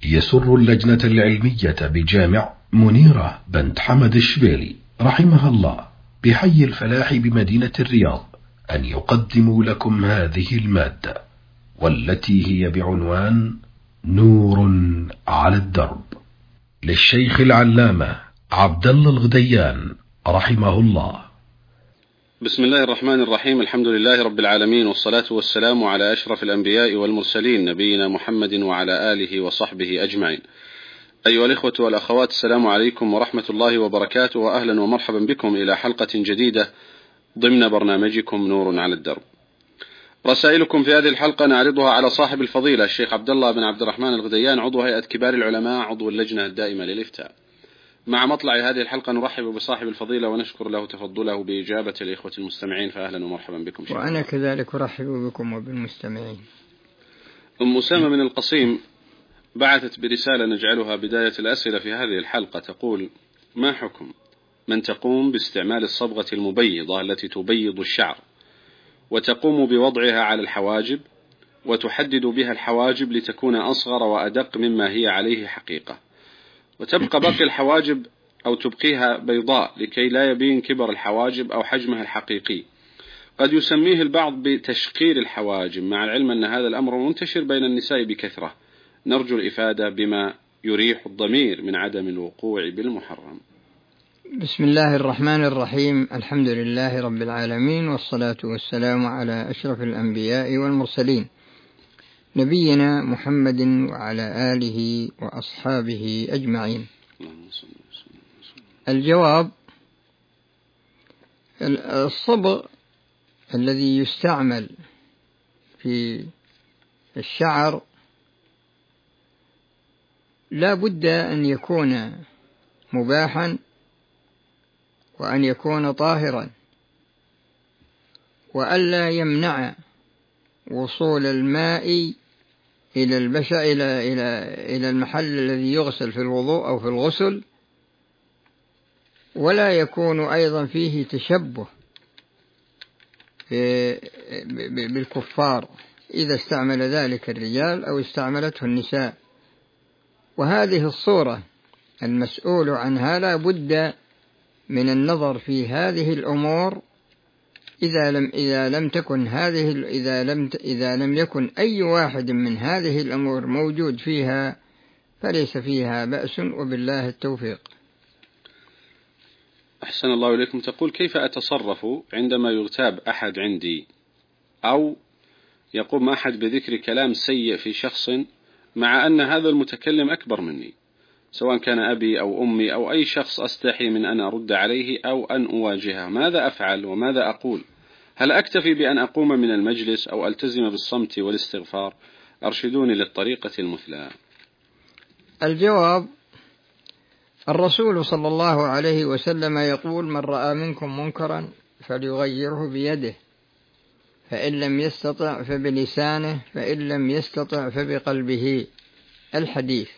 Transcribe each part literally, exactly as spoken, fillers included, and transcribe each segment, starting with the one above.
يسر اللجنة العلمية بجامع منيرة بنت حمد الشبيلي رحمها الله بحي الفلاح بمدينة الرياض أن يقدموا لكم هذه المادة، والتي هي بعنوان نور على الدرب، للشيخ العلامة عبد الله الغديان رحمه الله. بسم الله الرحمن الرحيم. الحمد لله رب العالمين، والصلاة والسلام على أشرف الأنبياء والمرسلين، نبينا محمد وعلى آله وصحبه أجمعين. أيها الإخوة والأخوات، السلام عليكم ورحمة الله وبركاته، وأهلا ومرحبا بكم إلى حلقة جديدة ضمن برنامجكم نور على الدرب. رسائلكم في هذه الحلقة نعرضها على صاحب الفضيلة الشيخ عبد الله بن عبد الرحمن الغديان، عضو هيئة كبار العلماء، عضو اللجنة الدائمة للإفتاء. مع مطلع هذه الحلقة نرحب بصاحب الفضيلة ونشكر له تفضله بإجابة الإخوة المستمعين، فأهلا ومرحبا بكم شيخ. وأنا كذلك أرحب بكم وبالمستمعين. أم أسامة من القصيم بعثت برسالة نجعلها بداية الأسئلة في هذه الحلقة، تقول: ما حكم من تقوم باستعمال الصبغة المبيضة التي تبيض الشعر وتقوم بوضعها على الحواجب وتحدد بها الحواجب لتكون أصغر وأدق مما هي عليه حقيقة، وتبقى باقي الحواجب أو تبقيها بيضاء لكي لا يبين كبر الحواجب أو حجمها الحقيقي؟ قد يسميه البعض بتشقير الحواجب، مع العلم أن هذا الأمر منتشر بين النساء بكثرة. نرجو الإفادة بما يريح الضمير من عدم الوقوع بالمحرم. بسم الله الرحمن الرحيم. الحمد لله رب العالمين، والصلاة والسلام على أشرف الأنبياء والمرسلين، نبينا محمد وعلى آله وأصحابه أجمعين. الجواب: الصبغ الذي يستعمل في الشعر لا بد أن يكون مباحا، وأن يكون طاهرا، وألا يمنع وصول الماء إلى البشرة إلى إلى إلى المحل الذي يغسل في الوضوء أو في الغسل، ولا يكون أيضا فيه تشبه بالكفار إذا استعمل ذلك الرجال أو استعملته النساء. وهذه الصورة المسؤول عنها لا بد من النظر في هذه الأمور. إذا لم إذا لم تكن هذه إذا لم إذا لم يكن أي واحد من هذه الأمور موجود فيها فليس فيها بأس، وبالله التوفيق. أحسن الله إليكم. تقول: كيف أتصرف عندما يغتاب أحد عندي أو يقوم أحد بذكر كلام سيء في شخص مع أن هذا المتكلم أكبر مني، سواء كان أبي أو أمي أو أي شخص أستحي من أن أرد عليه أو أن أواجهه؟ ماذا أفعل وماذا أقول؟ هل أكتفي بأن أقوم من المجلس أو ألتزم بالصمت والاستغفار؟ أرشدوني للطريقة المثلى. الجواب: الرسول صلى الله عليه وسلم يقول: من رأى منكم منكرا فليغيره بيده، فإن لم يستطع فبلسانه، فإن لم يستطع فبقلبه. الحديث.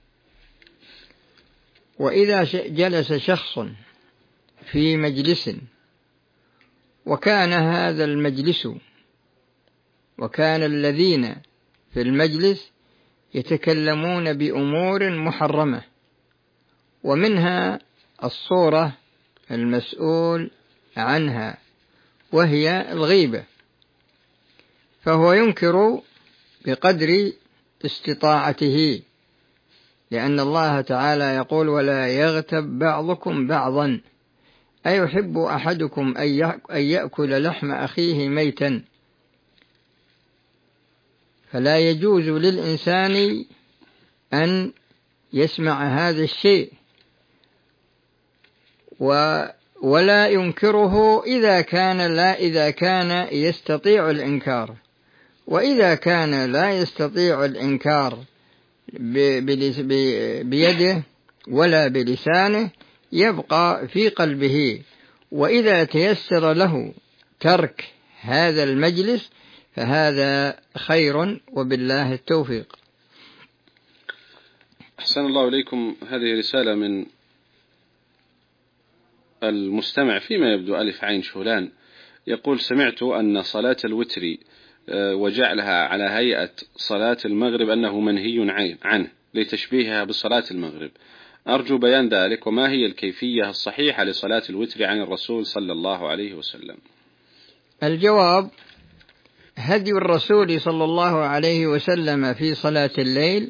وإذا جلس شخص في مجلس وكان هذا المجلس وكان الذين في المجلس يتكلمون بأمور محرمة، ومنها الصورة المسؤول عنها وهي الغيبة، فهو ينكر بقدر استطاعته، لأن الله تعالى يقول: ولا يغتب بعضكم بعضا، أيحب أحدكم أن يأكل لحم أخيه ميتا؟ فلا يجوز للإنسان أن يسمع هذا الشيء ولا ينكره إذا كان لا إذا كان يستطيع الإنكار. وإذا كان لا يستطيع الإنكار بيده ولا بلسانه يبقى في قلبه، وإذا تيسر له ترك هذا المجلس فهذا خير، وبالله التوفيق. أحسن الله إليكم. هذه رسالة من المستمع فيما يبدو ألف عين شولان، يقول: سمعت أن صلاة الوتر وجعلها على هيئة صلاة المغرب أنه منهي عنه، لتشبيهها بصلاة المغرب. أرجو بيان ذلك، وما هي الكيفية الصحيحة لصلاة الوتر عن الرسول صلى الله عليه وسلم؟ الجواب: هدي الرسول صلى الله عليه وسلم في صلاة الليل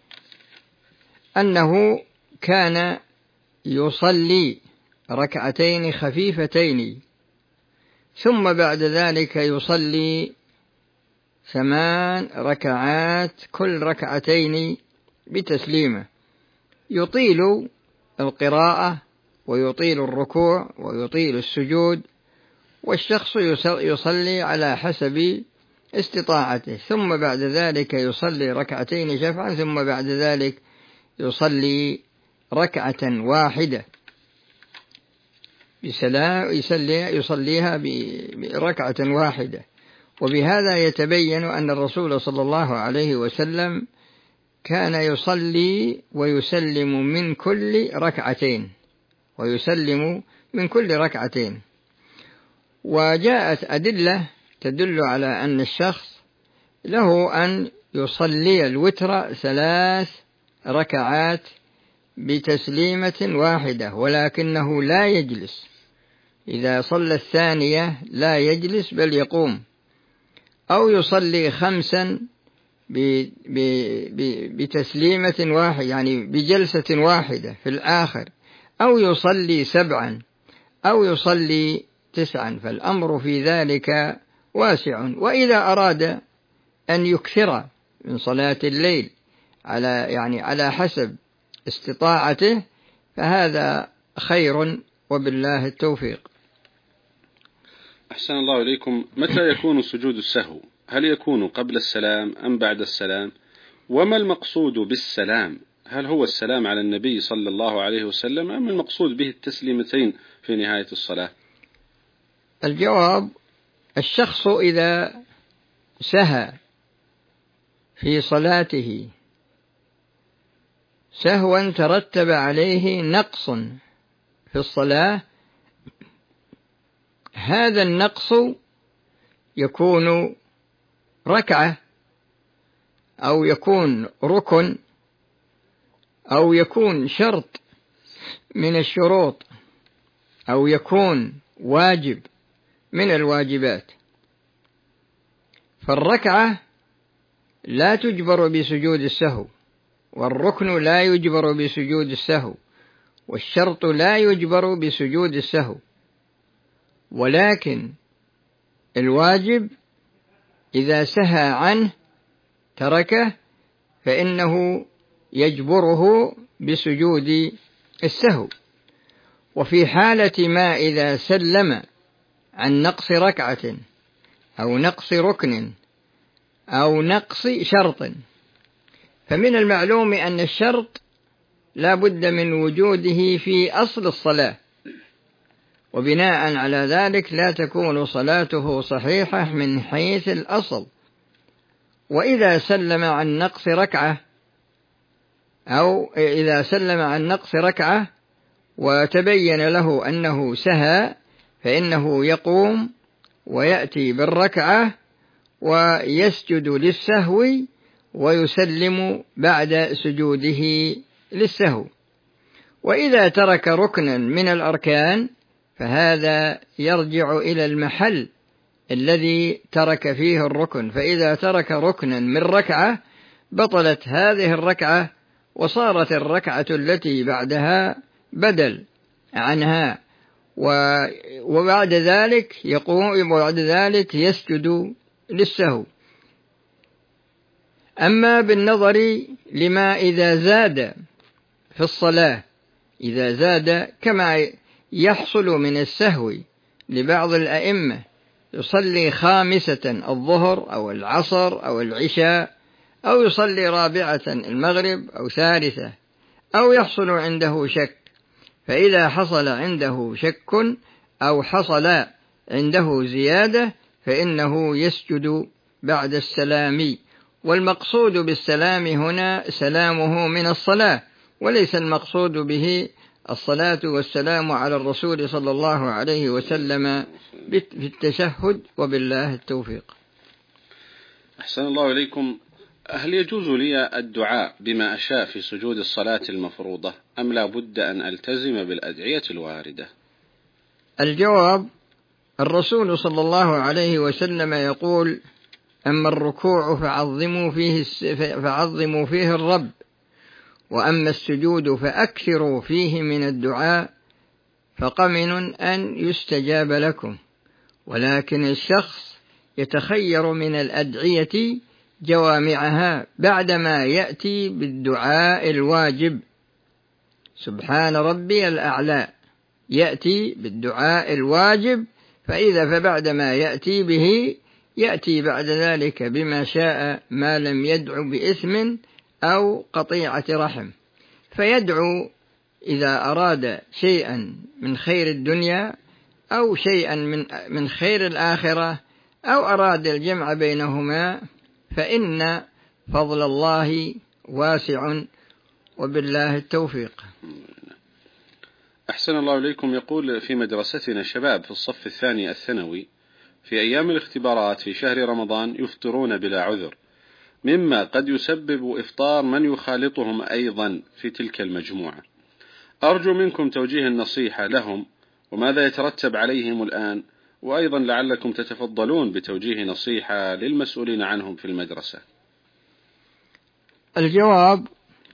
أنه كان يصلي ركعتين خفيفتين، ثم بعد ذلك يصلي ثمان ركعات كل ركعتين بتسليمة، يطيل القراءة ويطيل الركوع ويطيل السجود، والشخص يصلي على حسب استطاعته، ثم بعد ذلك يصلي ركعتين شفعا، ثم بعد ذلك يصلي ركعة واحدة بسلام، يصلي يصليها بركعة واحدة. وبهذا يتبين أن الرسول صلى الله عليه وسلم كان يصلي ويسلم من كل ركعتين ويسلم من كل ركعتين. وجاءت أدلة تدل على أن الشخص له أن يصلي الوتر ثلاث ركعات بتسليمة واحدة، ولكنه لا يجلس. إذا صلى الثانية لا يجلس بل يقوم، أو يصلي خمسا بتسليمة واحدة يعني بجلسة واحدة في الآخر، أو يصلي سبعا، أو يصلي تسعا، فالأمر في ذلك واسع. وإذا أراد أن يكثر من صلاة الليل على يعني على حسب استطاعته فهذا خير، وبالله التوفيق. أحسن الله إليكم. متى يكون سجود السهو؟ هل يكون قبل السلام أم بعد السلام؟ وما المقصود بالسلام؟ هل هو السلام على النبي صلى الله عليه وسلم أم المقصود به التسليمتين في نهاية الصلاة؟ الجواب: الشخص إذا سهى في صلاته سهوا ترتب عليه نقص في الصلاة، هذا النقص يكون ركعة، أو يكون ركن، أو يكون شرط من الشروط، أو يكون واجب من الواجبات. فالركعة لا تجبر بسجود السهو، والركن لا يجبر بسجود السهو، والشرط لا يجبر بسجود السهو، ولكن الواجب إذا سهى عنه تركه فإنه يجبره بسجود السهو. وفي حالة ما إذا سلم عن نقص ركعة أو نقص ركن أو نقص شرط، فمن المعلوم أن الشرط لا بد من وجوده في أصل الصلاة، وبناء على ذلك لا تكون صلاته صحيحة من حيث الأصل. وإذا سلم عن نقص ركعة أو إذا سلم عن نقص ركعة وتبين له أنه سهى فإنه يقوم ويأتي بالركعة ويسجد للسهو ويسلم بعد سجوده للسهو. وإذا ترك ركنا من الأركان فهذا يرجع إلى المحل الذي ترك فيه الركن، فإذا ترك ركنا من ركعة بطلت هذه الركعة وصارت الركعة التي بعدها بدل عنها، وبعد ذلك يقوم وبعد ذلك يسجد للسهو. أما بالنظر لما إذا زاد في الصلاة، إذا زاد كما يحصل من السهو لبعض الأئمة، يصلي خامسة الظهر أو العصر أو العشاء، أو يصلي رابعة المغرب أو ثالثة، أو يحصل عنده شك، فإذا حصل عنده شك أو حصل عنده زيادة فإنه يسجد بعد السلام. والمقصود بالسلام هنا سلامه من الصلاة، وليس المقصود به الصلاة والسلام على الرسول صلى الله عليه وسلم في التشهد، وبالله التوفيق. أحسن الله إليكم. هل يجوز لي الدعاء بما أشاء في سجود الصلاة المفروضة أم لا بد أن ألتزم بالأدعية الواردة؟ الجواب: الرسول صلى الله عليه وسلم يقول: أما الركوع فعظموا فيه, فعظموا فيه الرب، وأما السجود فأكثروا فيه من الدعاء، فقمن أن يستجاب لكم. ولكن الشخص يتخير من الأدعية جوامعها بعدما يأتي بالدعاء الواجب. سبحان ربي الأعلى يأتي بالدعاء الواجب، فإذا فبعدما يأتي به يأتي بعد ذلك بما شاء ما لم يدعو بإثم أو قطيعة رحم، فيدعو إذا أراد شيئا من خير الدنيا أو شيئا من من خير الآخرة أو أراد الجمع بينهما، فإن فضل الله واسع وبالله التوفيق. أحسن الله إليكم. يقول: في مدرستنا شباب في الصف الثاني الثانوي في أيام الاختبارات في شهر رمضان يفطرون بلا عذر، مما قد يسبب إفطار من يخالطهم أيضا في تلك المجموعة. أرجو منكم توجيه النصيحة لهم وماذا يترتب عليهم الآن، وأيضا لعلكم تتفضلون بتوجيه نصيحة للمسؤولين عنهم في المدرسة. الجواب: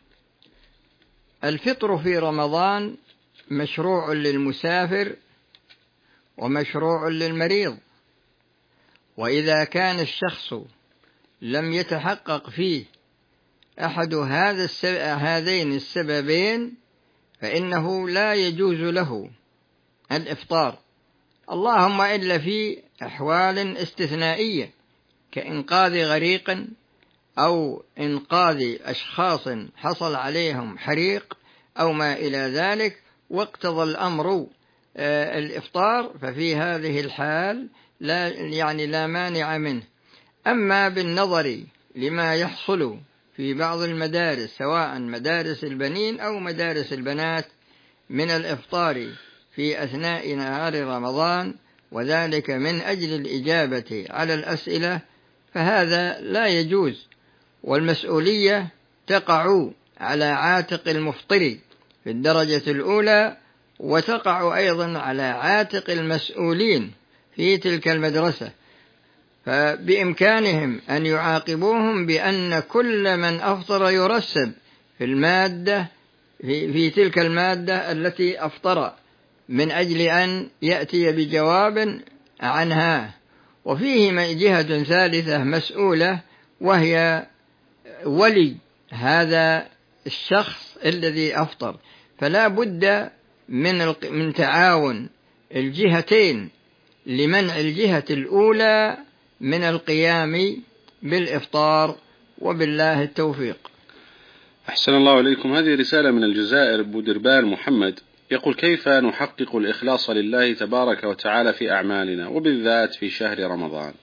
الفطر في رمضان مشروع للمسافر ومشروع للمريض، وإذا كان الشخص لم يتحقق فيه أحد هذا السبب هذين السببين فإنه لا يجوز له الإفطار، اللهم إلا في أحوال استثنائية كإنقاذ غريق أو إنقاذ أشخاص حصل عليهم حريق أو ما إلى ذلك واقتضى الأمر الإفطار، ففي هذه الحال لا يعني لا مانع منه. أما بالنظر لما يحصل في بعض المدارس سواء مدارس البنين أو مدارس البنات من الإفطار في أثناء نهار رمضان وذلك من أجل الإجابة على الأسئلة، فهذا لا يجوز، والمسؤولية تقع على عاتق المفطر في الدرجة الأولى، وتقع أيضا على عاتق المسؤولين في تلك المدرسة، فبإمكانهم أن يعاقبوهم بأن كل من أفطر يرسب في المادة في, في تلك المادة التي أفطر من أجل أن يأتي بجواب عنها. وفيه جهة ثالثة مسؤولة وهي ولي هذا الشخص الذي أفطر، فلا بد من من تعاون الجهتين لمنع الجهة الأولى من القيام بالإفطار، وبالله التوفيق. أحسن الله إليكم. هذه رسالة من الجزائر، بودربال محمد يقول: كيف نحقق الإخلاص لله تبارك وتعالى في أعمالنا وبالذات في شهر رمضان؟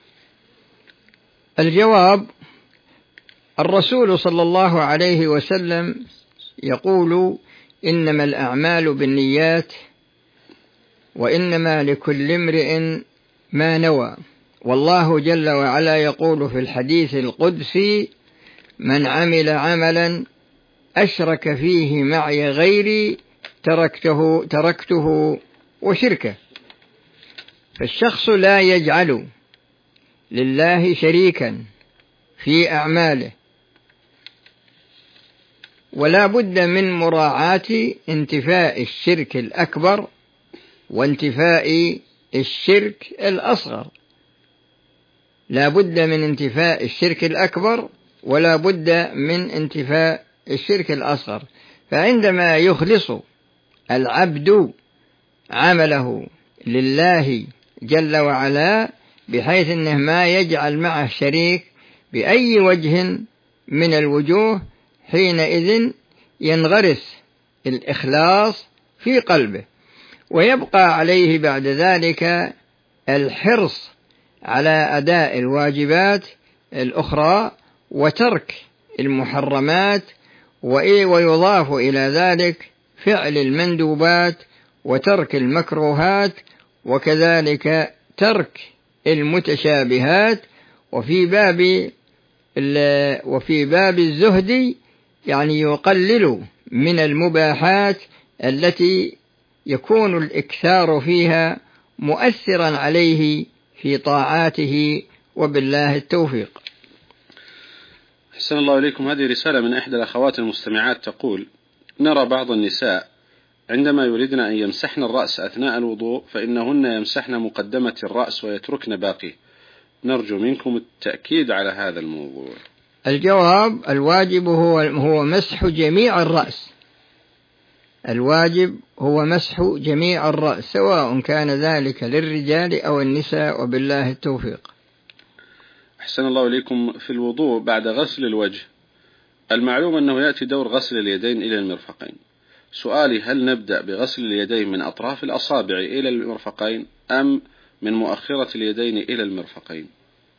الجواب: الرسول صلى الله عليه وسلم يقول: إنما الأعمال بالنيات وإنما لكل امرئ ما نوى. والله جل وعلا يقول في الحديث القدسي: من عمل عملا أشرك فيه معي غيري تركته, تركته وشركه. فالشخص لا يجعل لله شريكا في أعماله، ولا بد من مراعاة انتفاء الشرك الأكبر وانتفاء الشرك الأصغر. لا بد من انتفاء الشرك الأكبر ولا بد من انتفاء الشرك الأصغر. فعندما يخلص العبد عمله لله جل وعلا بحيث أنه ما يجعل معه شريك بأي وجه من الوجوه، حينئذ ينغرس الإخلاص في قلبه، ويبقى عليه بعد ذلك الحرص على أداء الواجبات الأخرى وترك المحرمات، ويضاف إلى ذلك فعل المندوبات وترك المكروهات، وكذلك ترك المتشابهات. وفي باب وفي باب الزهد يعني يقلل من المباحات التي يكون الإكثار فيها مؤثرا عليه في طاعاته، وبالله التوفيق. أحسن الله إليكم. هذه رسالة من إحدى الأخوات المستمعات تقول: نرى بعض النساء عندما يريدن أن يمسحن الرأس أثناء الوضوء فإنهن يمسحن مقدمة الرأس ويتركن باقي، نرجو منكم التأكيد على هذا الموضوع. الجواب: الواجب هو هو مسح جميع الرأس، الواجب هو مسح جميع الرأس سواء كان ذلك للرجال أو النساء، وبالله التوفيق. أحسن الله إليكم. في الوضوء بعد غسل الوجه المعلوم أنه يأتي دور غسل اليدين إلى المرفقين، سؤالي: هل نبدأ بغسل اليدين من أطراف الأصابع إلى المرفقين أم من مؤخرة اليدين إلى المرفقين؟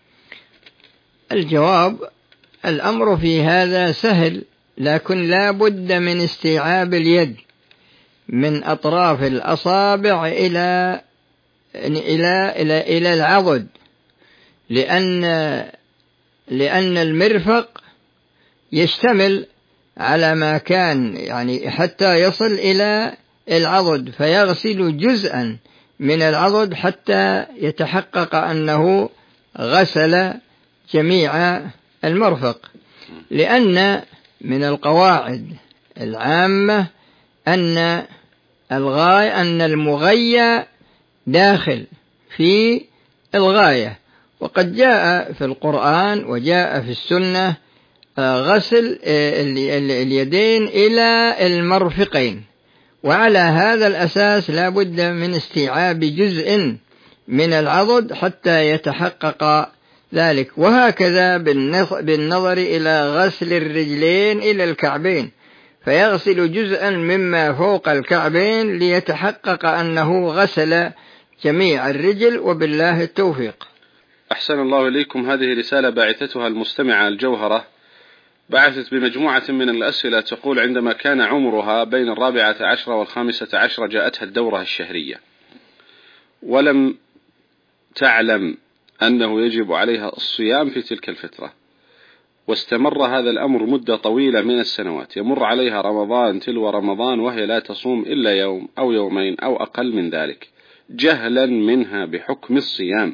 الجواب: الأمر في هذا سهل، لكن لا بد من استيعاب اليد من أطراف الأصابع إلى إلى إلى إلى العضد، لأن لأن المرفق يشتمل على ما كان يعني حتى يصل إلى العضد، فيغسل جزءا من العضد حتى يتحقق أنه غسل جميع المرفق، لأن من القواعد العامة أن الغاية أن المغاية داخل في الغاية، وقد جاء في القرآن وجاء في السنة غسل اليدين إلى المرفقين، وعلى هذا الأساس لا بد من استيعاب جزء من العضد حتى يتحقق ذلك. وهكذا بالنظر إلى غسل الرجلين إلى الكعبين، فيغسل جزءا مما فوق الكعبين ليتحقق أنه غسل جميع الرجل، وبالله التوفيق. أحسن الله إليكم. هذه رسالة باعثتها المستمعة الجوهرة، بعثت بمجموعة من الأسئلة تقول: عندما كان عمرها بين الرابعة عشرة والخامسة عشرة جاءتها الدورة الشهرية، ولم تعلم أنه يجب عليها الصيام في تلك الفترة، واستمر هذا الأمر مدة طويلة من السنوات، يمر عليها رمضان تلو رمضان وهي لا تصوم إلا يوم أو يومين أو أقل من ذلك، جهلا منها بحكم الصيام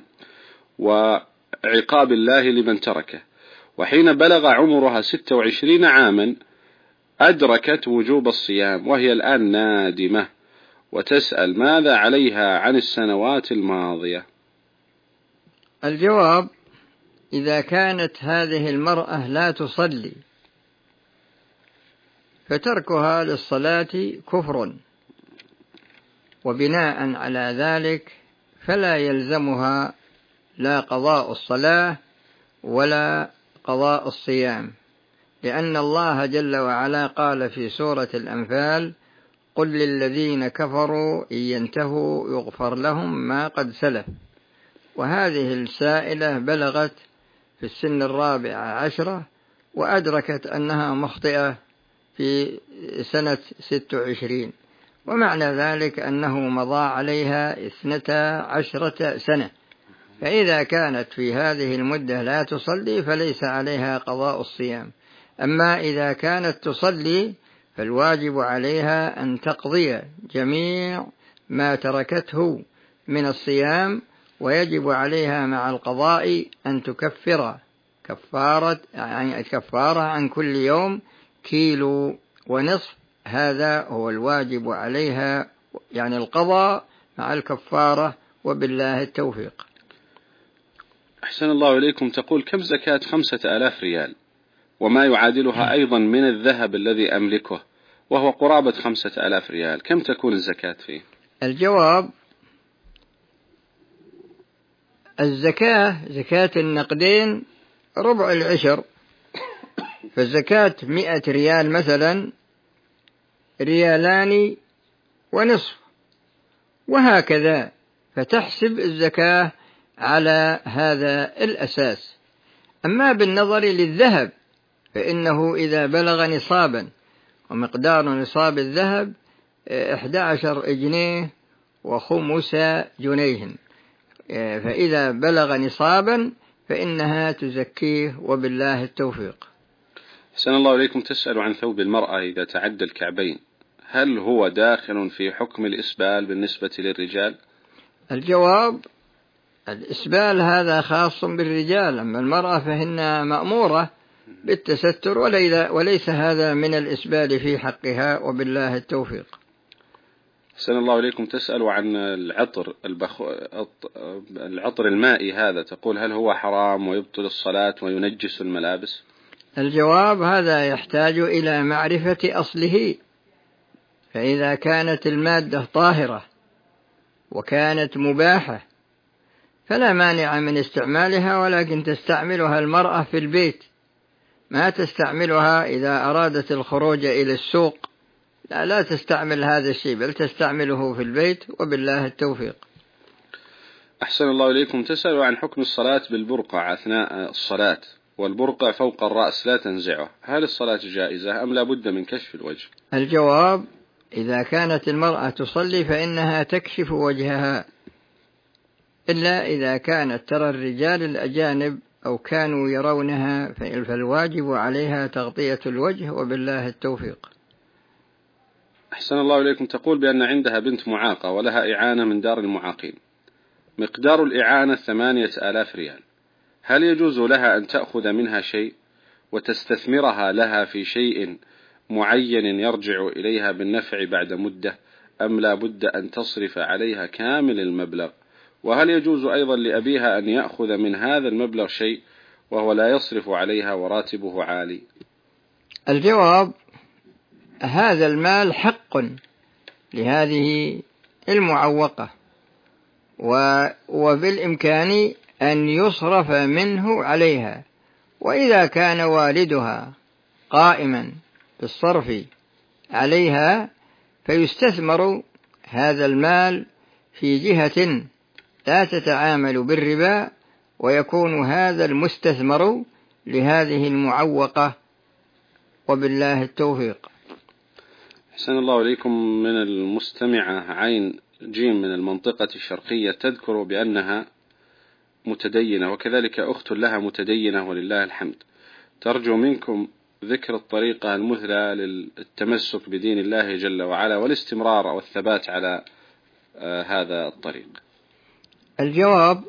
وعقاب الله لمن تركه. وحين بلغ عمرها ستة وعشرين عاما أدركت وجوب الصيام، وهي الآن نادمة وتسأل ماذا عليها عن السنوات الماضية. الجواب: إذا كانت هذه المرأة لا تصلي فتركها للصلاة كفر، وبناء على ذلك فلا يلزمها لا قضاء الصلاة ولا قضاء الصيام، لأن الله جل وعلا قال في سورة الأنفال: قل للذين كفروا إن ينتهوا يغفر لهم ما قد سلف. وهذه السائلة بلغت في السن الرابعة عشرة وأدركت أنها مخطئة في سنة ست وعشرين، ومعنى ذلك أنه مضى عليها اثنتا عشرة سنة، فإذا كانت في هذه المدة لا تصلي فليس عليها قضاء الصيام. أما إذا كانت تصلي فالواجب عليها أن تقضي جميع ما تركته من الصيام، ويجب عليها مع القضاء أن تكفر كفارة يعني كفارة عن كل يوم كيلو ونصف، هذا هو الواجب عليها، يعني القضاء مع الكفارة، وبالله التوفيق. أحسن الله إليكم. تقول: كم زكاة خمسة آلاف ريال وما يعادلها أيضا من الذهب الذي أملكه وهو قرابة خمسة آلاف ريال، كم تكون الزكاة فيه؟ الجواب: الزكاة زكاة النقدين ربع العشر، فالزكاة مئة ريال مثلا ريالان ونصف، وهكذا، فتحسب الزكاة على هذا الأساس. أما بالنظر للذهب فإنه إذا بلغ نصابا، ومقدار نصاب الذهب إحدى عشر جنيه وخمس جنيه، فإذا بلغ نصابا فإنها تزكيه، وبالله التوفيق. أحسن الله إليكم. تسأل عن ثوب المرأة إذا تعدى الكعبين، هل هو داخل في حكم الإسبال بالنسبة للرجال؟ الجواب: الإسبال هذا خاص بالرجال، أما المرأة فإنها مأمورة بالتستر، وليس هذا من الإسبال في حقها، وبالله التوفيق. أحسن الله إليكم. تسأل عن العطر البخ... العطر المائي هذا، تقول هل هو حرام ويبطل الصلاة وينجس الملابس؟ الجواب: هذا يحتاج إلى معرفة أصله، فإذا كانت المادة طاهرة وكانت مباحة فلا مانع من استعمالها، ولكن تستعملها المرأة في البيت، ما تستعملها إذا أرادت الخروج إلى السوق، لا, لا تستعمل هذا الشيء، بل تستعمله في البيت، وبالله التوفيق. أحسن الله إليكم. تسأل عن حكم الصلاة بالبرقع أثناء الصلاة، والبرقع فوق الرأس لا تنزعه، هل الصلاة جائزة أم لا بد من كشف الوجه؟ الجواب: إذا كانت المرأة تصلي فإنها تكشف وجهها، إلا إذا كانت ترى الرجال الأجانب أو كانوا يرونها، فالواجب عليها تغطية الوجه، وبالله التوفيق. أحسن الله إليكم. تقول بأن عندها بنت معاقة ولها إعانة من دار المعاقين، مقدار الإعانة ثمانية آلاف ريال، هل يجوز لها أن تأخذ منها شيء وتستثمرها لها في شيء معين يرجع إليها بالنفع بعد مدة، أم لا بد أن تصرف عليها كامل المبلغ؟ وهل يجوز أيضا لأبيها أن يأخذ من هذا المبلغ شيء وهو لا يصرف عليها وراتبه عالي؟ الجواب: هذا المال حق لهذه المعوقة، وبالإمكان أن يصرف منه عليها، وإذا كان والدها قائما بالصرف عليها فيستثمر هذا المال في جهة لا تتعامل بالربا، ويكون هذا المستثمر لهذه المعوقة، وبالله التوفيق. أحسن الله إليكم. من المستمعة عين جيم من المنطقة الشرقية تذكر بأنها متدينة، وكذلك أخت لها متدينة ولله الحمد، ترجو منكم ذكر الطريقة المثلى للتمسك بدين الله جل وعلا والاستمرار والثبات على آه هذا الطريق. الجواب: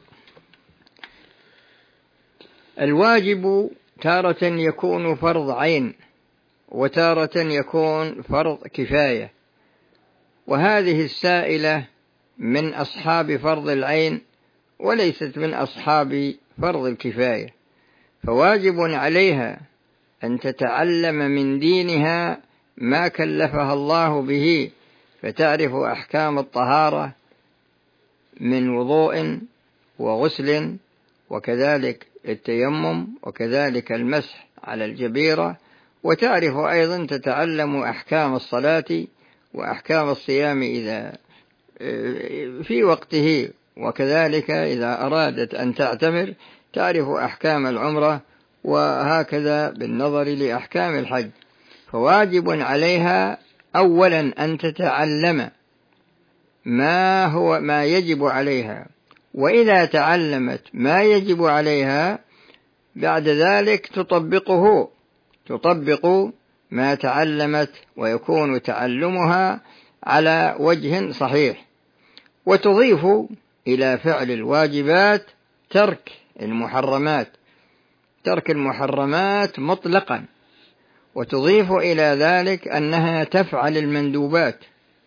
الواجب تارة يكون فرض عين، وتارة يكون فرض كفاية، وهذه السائلة من أصحاب فرض العين وليست من أصحاب فرض الكفاية، فواجب عليها أن تتعلم من دينها ما كلفها الله به، فتعرف أحكام الطهارة من وضوء وغسل، وكذلك التيمم، وكذلك المسح على الجبيرة، وتعرف أيضا تتعلم أحكام الصلاة وأحكام الصيام إذا في وقته، وكذلك إذا أرادت أن تعتمر تعرف أحكام العمرة، وهكذا بالنظر لأحكام الحج. فواجب عليها أولا أن تتعلم ما هو ما يجب عليها، وإذا تعلمت ما يجب عليها بعد ذلك تطبقه تطبق ما تعلمت، ويكون تعلمها على وجه صحيح، وتضيف إلى فعل الواجبات ترك المحرمات ترك المحرمات مطلقا، وتضيف إلى ذلك أنها تفعل المندوبات،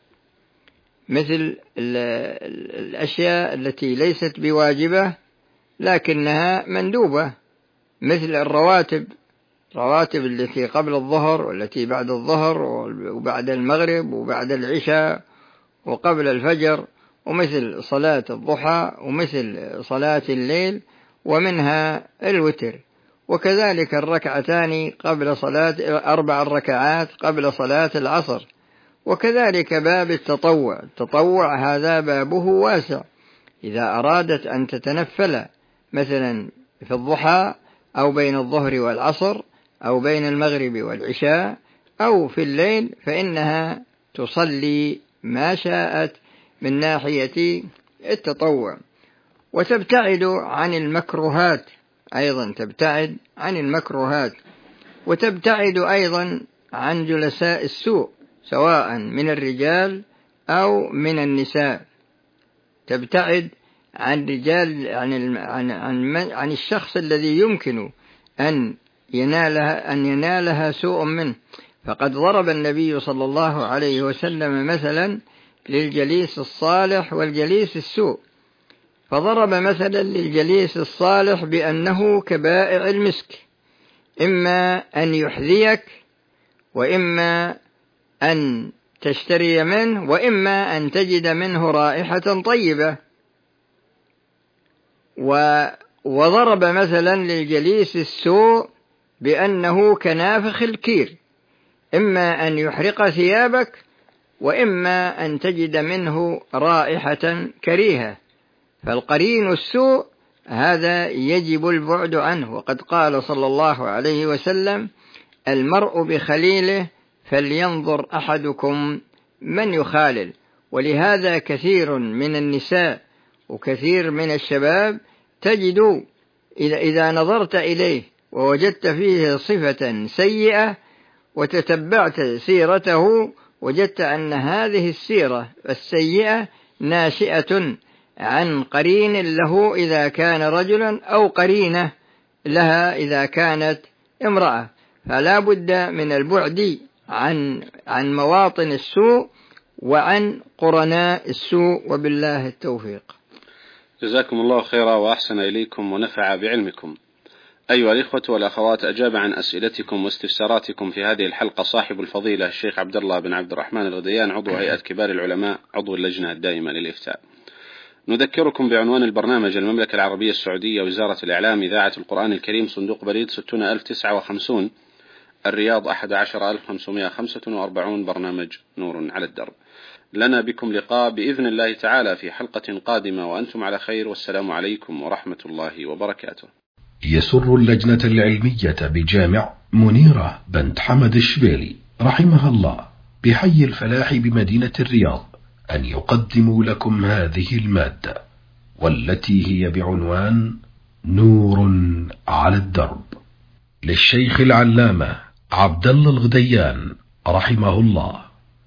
مثل الأشياء التي ليست بواجبة لكنها مندوبة، مثل الرواتب الرواتب التي قبل الظهر والتي بعد الظهر وبعد المغرب وبعد العشاء وقبل الفجر، ومثل صلاة الضحى، ومثل صلاة الليل، ومنها الوتر، وكذلك الركعتان قبل صلاة أربع ركعات قبل صلاة العصر، وكذلك باب التطوع التطوع هذا بابه واسع، إذا أرادت أن تتنفل مثلا في الضحى أو بين الظهر والعصر أو بين المغرب والعشاء أو في الليل فإنها تصلي ما شاءت من ناحية التطوع، وتبتعد عن المكروهات أيضا تبتعد عن المكروهات، وتبتعد أيضا عن جلساء السوء سواء من الرجال أو من النساء. تبتعد عن رجال عن عن عن, عن الشخص الذي يمكن أن ينالها أن ينالها سوء منه. فقد ضرب النبي صلى الله عليه وسلم مثلا للجليس الصالح والجليس السوء، فضرب مثلا للجليس الصالح بأنه كبائع المسك، إما أن يحذيك وإما أن تشتري منه وإما أن تجد منه رائحة طيبة. وضرب مثلا للجليس السوء بأنه كنافخ الكير، إما أن يحرق ثيابك وإما أن تجد منه رائحة كريهة. فالقرين السوء هذا يجب البعد عنه، وقد قال صلى الله عليه وسلم: المرء بخليله فلينظر أحدكم من يخالل. ولهذا كثير من النساء وكثير من الشباب تجد إذا, إذا نظرت إليه ووجدت فيه صفة سيئة وتتبعت سيرته وجدت أن هذه السيرة السيئة ناشئة عن قرين له إذا كان رجلا أو قرينة لها إذا كانت امرأة. فلا بد من البعد عن عن مواطن السوء وعن قرناء السوء، وبالله التوفيق. جزاكم الله خيرا وأحسن إليكم ونفع بعلمكم. أيها الإخوة والأخوات، أجاب عن أسئلتكم واستفساراتكم في هذه الحلقة صاحب الفضيلة الشيخ عبد الله بن عبد الرحمن الغديان، عضو هيئة كبار العلماء، عضو اللجنة الدائمة للإفتاء. نذكركم بعنوان البرنامج: المملكة العربية السعودية، وزارة الإعلام، إذاعة القرآن الكريم، صندوق بريد ستون ألف وتسعة وخمسين، الرياض أحد عشر ألف وخمسمائة وخمسة وأربعين، برنامج نور على الدرب. لنا بكم لقاء بإذن الله تعالى في حلقة قادمة، وأنتم على خير، والسلام عليكم ورحمة الله وبركاته. يسر اللجنة العلمية بجامع منيرة بنت حمد الشبيلي رحمها الله بحي الفلاح بمدينة الرياض أن يقدموا لكم هذه المادة، والتي هي بعنوان نور على الدرب، للشيخ العلامة عبد الله الغديان رحمه الله.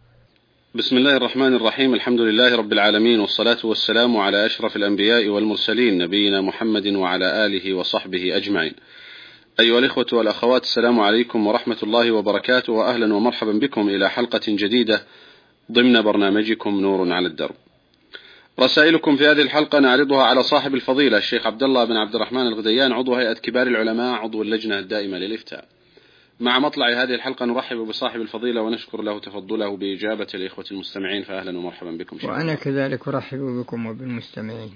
بسم الله الرحمن الرحيم. الحمد لله رب العالمين، والصلاة والسلام على أشرف الأنبياء والمرسلين، نبينا محمد وعلى آله وصحبه أجمعين. أيها الإخوة والأخوات، السلام عليكم ورحمة الله وبركاته، وأهلا ومرحبا بكم إلى حلقة جديدة ضمن برنامجكم نور على الدرب. رسائلكم في هذه الحلقة نعرضها على صاحب الفضيلة الشيخ عبد الله بن عبد الرحمن الغديان، عضو هيئة كبار العلماء، عضو اللجنة الدائمة للإفتاء. مع مطلع هذه الحلقة نرحب بصاحب الفضيلة ونشكر له تفضله بإجابة الإخوة المستمعين، فأهلا ومرحبا بكم شيخ. وأنا كذلك أرحب بكم وبالمستمعين.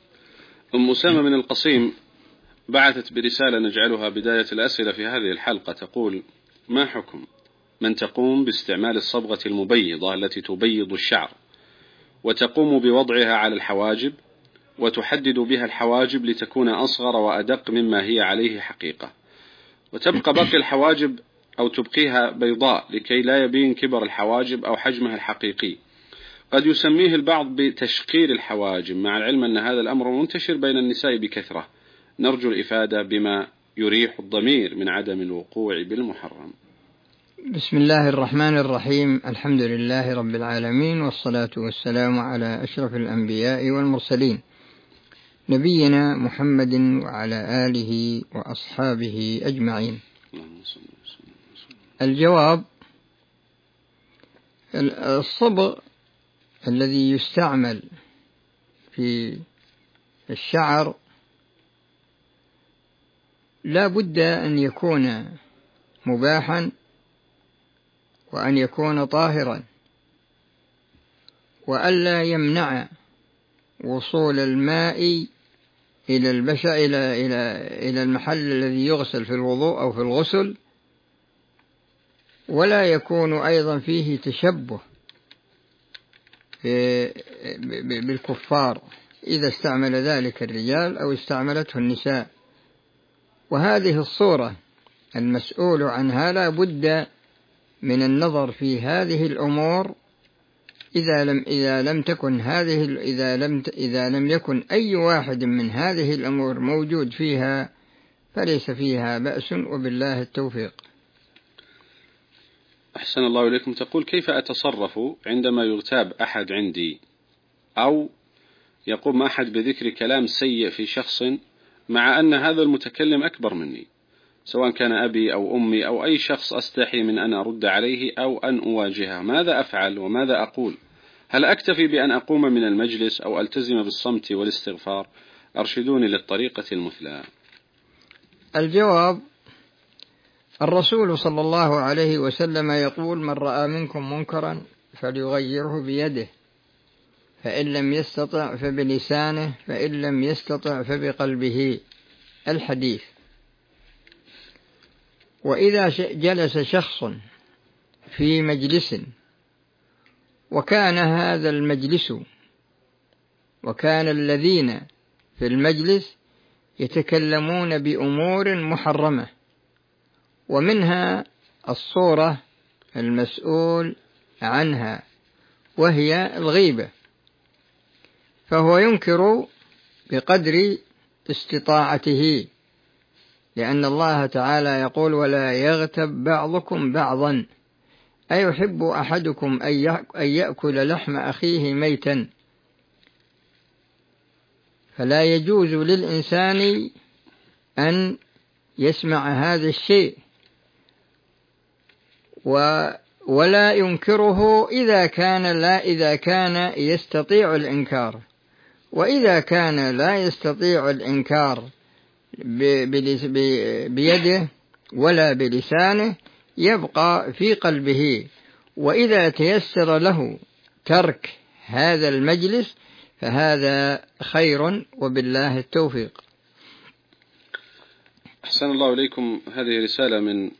أم أسامة من القصيم بعثت برسالة نجعلها بداية الأسئلة في هذه الحلقة، تقول: ما حكم من تقوم باستعمال الصبغة المبيضة التي تبيض الشعر وتقوم بوضعها على الحواجب وتحدد بها الحواجب لتكون أصغر وأدق مما هي عليه حقيقة، وتبقى باقي الحواجب أو تبقيها بيضاء لكي لا يبين كبر الحواجب أو حجمها الحقيقي؟ قد يسميه البعض بتشقير الحواجب، مع العلم أن هذا الأمر منتشر بين النساء بكثرة. نرجو الإفادة بما يريح الضمير من عدم الوقوع بالمحرم. بسم الله الرحمن الرحيم. الحمد لله رب العالمين، والصلاة والسلام على أشرف الأنبياء والمرسلين، نبينا محمد وعلى آله وأصحابه أجمعين. الجواب: الصبغ الذي يستعمل في الشعر لا بد أن يكون مباحا وأن يكون طاهرا، وألا يمنع وصول الماء إلى البشرة إلى إلى إلى المحل الذي يغسل في الوضوء أو في الغسل، ولا يكون أيضا فيه تشبه بالكفار إذا استعمل ذلك الرجال أو استعملته النساء. وهذه الصورة المسؤول عنها لا بد من النظر في هذه الأمور. إذا لم إذا لم تكن هذه إذا لم إذا لم يكن أي واحد من هذه الأمور موجود فيها فليس فيها بأس، وبالله التوفيق. أحسن الله إليكم. تقول: كيف أتصرف عندما يغتاب أحد عندي أو يقوم أحد بذكر كلام سيء في شخص مع أن هذا المتكلم أكبر مني، سواء كان أبي أو أمي أو أي شخص أستحي من أن أرد عليه أو أن أواجهه؟ ماذا أفعل وماذا أقول؟ هل أكتفي بأن أقوم من المجلس أو ألتزم بالصمت والاستغفار؟ أرشدوني للطريقة المثلى. الجواب: الرسول صلى الله عليه وسلم يقول: من رأى منكم منكرا فليغيره بيده، فإن لم يستطع فبلسانه، فإن لم يستطع فبقلبه. الحديث. وإذا جلس شخص في مجلس وكان هذا المجلس وكان الذين في المجلس يتكلمون بأمور محرمة، ومنها الصورة المسؤول عنها وهي الغيبة، فهو ينكر بقدر استطاعته، لأن الله تعالى يقول: ولا يغتب بعضكم بعضا، أيحب أحدكم أن يأكل لحم أخيه ميتا؟ فلا يجوز للإنسان أن يسمع هذا الشيء ولا ينكره إذا كان لا إذا كان يستطيع الإنكار، وإذا كان لا يستطيع الإنكار بيده ولا بلسانه يبقى في قلبه، وإذا تيسر له ترك هذا المجلس فهذا خير، وبالله التوفيق. أحسن الله إليكم. هذه رسالة من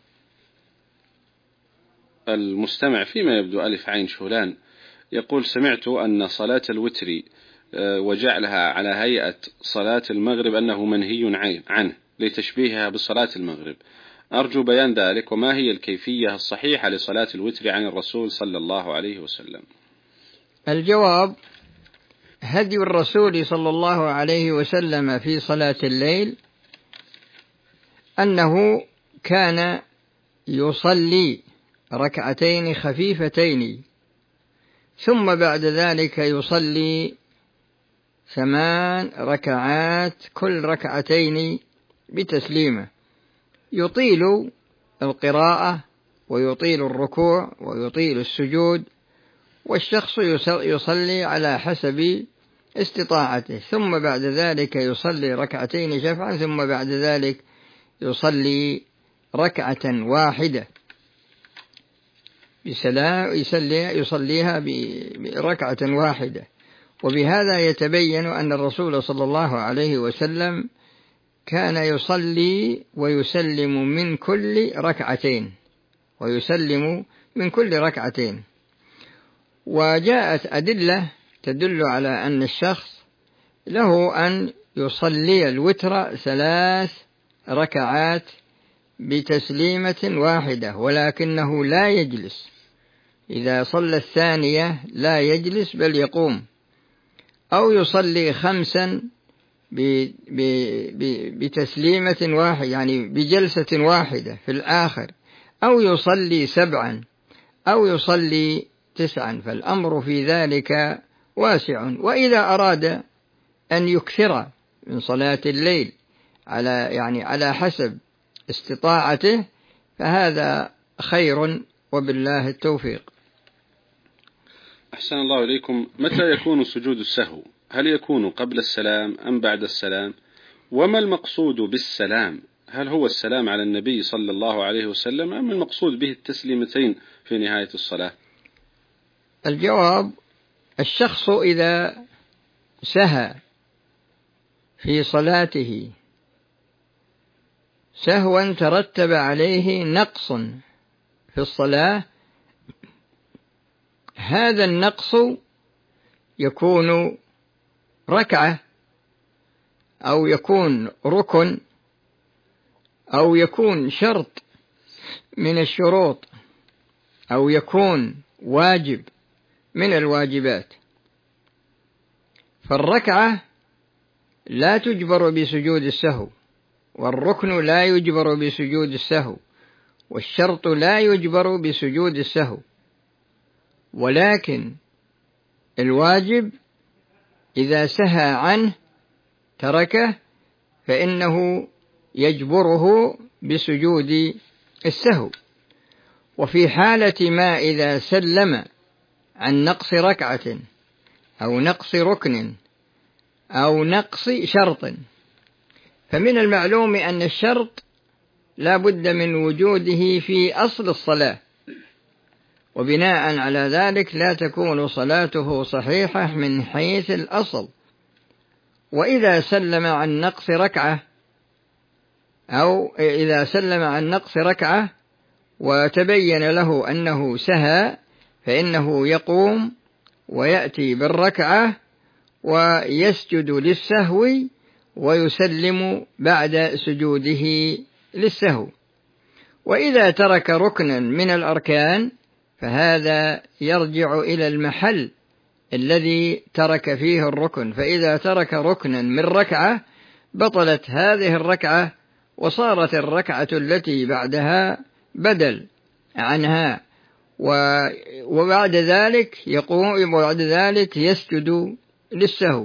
المستمع فيما يبدو ألف عين شولان، يقول: سمعت أن صلاة الوتر وجعلها على هيئة صلاة المغرب أنه منهي عنه لتشبيهها بصلاة المغرب، أرجو بيان ذلك، وما هي الكيفية الصحيحة لصلاة الوتر عن الرسول صلى الله عليه وسلم؟ الجواب: هدي الرسول صلى الله عليه وسلم في صلاة الليل أنه كان يصلي ركعتين خفيفتين، ثم بعد ذلك يصلي ثمان ركعات كل ركعتين بتسليمة، يطيل القراءة ويطيل الركوع ويطيل السجود، والشخص يصلي على حسب استطاعته، ثم بعد ذلك يصلي ركعتين شفعا، ثم بعد ذلك يصلي ركعة واحدة بسلام، يصلي يصليها بركعة واحدة. وبهذا يتبين أن الرسول صلى الله عليه وسلم كان يصلي ويسلم من كل ركعتين ويسلم من كل ركعتين. وجاءت أدلة تدل على أن الشخص له أن يصلي الوتر ثلاث ركعات بتسليمة واحدة، ولكنه لا يجلس. إذا صلى الثانية لا يجلس بل يقوم، أو يصلي خمسا بتسليمة واحدة يعني بجلسة واحدة في الآخر، أو يصلي سبعا أو يصلي تسعا، فالأمر في ذلك واسع. وإذا أراد أن يكثر من صلاة الليل على يعني على حسب استطاعته فهذا خير، وبالله التوفيق. أحسن الله إليكم. متى يكون سجود السهو؟ هل يكون قبل السلام أم بعد السلام؟ وما المقصود بالسلام؟ هل هو السلام على النبي صلى الله عليه وسلم أم المقصود به التسليمتين في نهاية الصلاة؟ الجواب: الشخص إذا سهى في صلاته سهوا ترتب عليه نقص في الصلاة، هذا النقص يكون ركعة أو يكون ركن أو يكون شرط من الشروط أو يكون واجب من الواجبات. فالركعة لا تجبر بسجود السهو، والركن لا يجبر بسجود السهو، والشرط لا يجبر بسجود السهو، ولكن الواجب إذا سهى عنه تركه فإنه يجبره بسجود السهو. وفي حالة ما إذا سلم عن نقص ركعة أو نقص ركن أو نقص شرط، فمن المعلوم أن الشرط لا بد من وجوده في أصل الصلاة، وبناء على ذلك لا تكون صلاته صحيحة من حيث الأصل. وإذا سلم عن نقص ركعة أو إذا سلم عن نقص ركعة وتبين له أنه سهى فإنه يقوم ويأتي بالركعة ويسجد للسهو ويسلم بعد سجوده للسهو. وإذا ترك ركنا من الأركان فهذا يرجع إلى المحل الذي ترك فيه الركن، فإذا ترك ركنا من ركعة بطلت هذه الركعة وصارت الركعة التي بعدها بدل عنها، وبعد ذلك يقوم وبعد ذلك يسجد للسهو.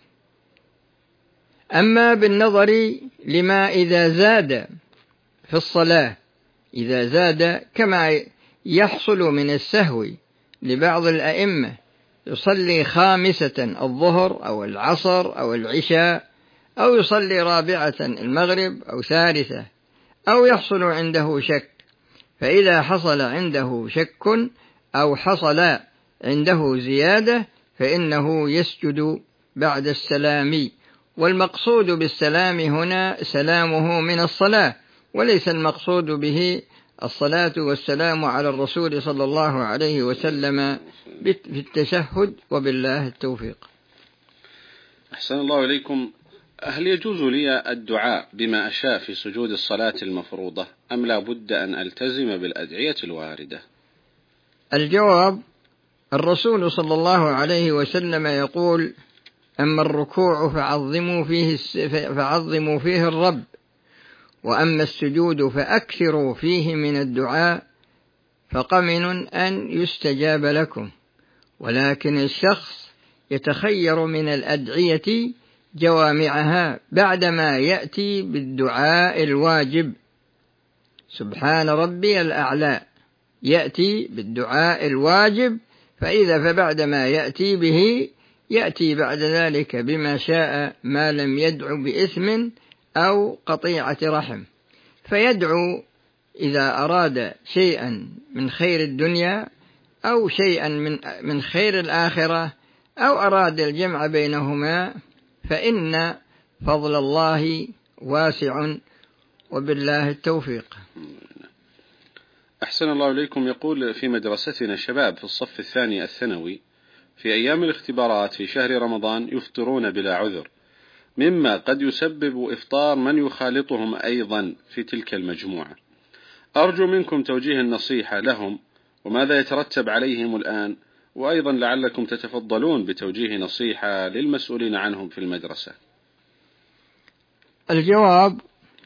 أما بالنظر لما إذا زاد في الصلاة، إذا زاد كما يحصل من السهو لبعض الأئمة يصلي خامسة الظهر أو العصر أو العشاء، أو يصلي رابعة المغرب أو ثالثة، أو يحصل عنده شك، فإذا حصل عنده شك أو حصل عنده زيادة فإنه يسجد بعد السلام. والمقصود بالسلام هنا سلامه من الصلاة، وليس المقصود به الصلاة والسلام على الرسول صلى الله عليه وسلم في التشهد. وبالله التوفيق. أحسن الله إليكم. هل يجوز لي الدعاء بما أشاء في سجود الصلاة المفروضة، أم لا بد أن ألتزم بالأدعية الواردة؟ الجواب: الرسول صلى الله عليه وسلم يقول: أما الركوع فعظموا فيه, فعظموا فيه الرب، وأما السجود فأكثروا فيه من الدعاء، فقمن أن يستجاب لكم. ولكن الشخص يتخير من الأدعية جوامعها بعدما يأتي بالدعاء الواجب: سبحان ربي الأعلى، يأتي بالدعاء الواجب، فإذا فبعدما يأتي به يأتي بعد ذلك بما شاء ما لم يدعو بإثم أو قطيعة رحم، فيدعو إذا أراد شيئا من خير الدنيا أو شيئا من من خير الآخرة أو أراد الجمع بينهما، فإن فضل الله واسع، وبالله التوفيق. أحسن الله إليكم. يقول: في مدرستنا شباب في الصف الثاني الثانوي في أيام الاختبارات في شهر رمضان يفطرون بلا عذر، مما قد يسبب إفطار من يخالطهم أيضا في تلك المجموعة. أرجو منكم توجيه النصيحة لهم، وماذا يترتب عليهم الآن، وأيضا لعلكم تتفضلون بتوجيه نصيحة للمسؤولين عنهم في المدرسة. الجواب: